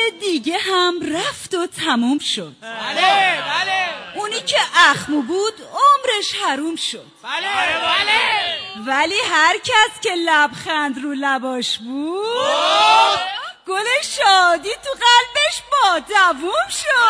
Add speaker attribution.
Speaker 1: دیگه هم رفت و تموم شد.
Speaker 2: بله بله.
Speaker 1: اونی که اخمو بود عمرش حروم شد.
Speaker 2: بله بله.
Speaker 1: ولی هر کس که لبخند رو لباش بود گل شادی تو قلبش با دووم شد.